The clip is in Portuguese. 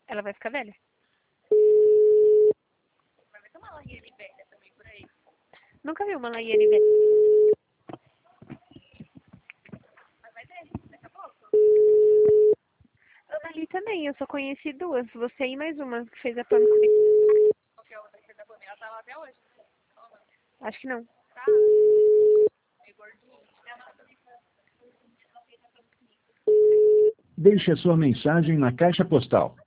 Ela vai ficar velha. Vai ver uma Laiane velha também por aí. Nunca vi uma Laiane velha. Mas vai ter, daqui a pouco. Ali também, eu só conheci duas. Você e mais uma que fez a Pam comigo. Qual que é a outra que fez a Pamela? Ela tá lá até hoje, né? Acho que não. Tá. Meio gordinha. Deixe a sua mensagem na caixa postal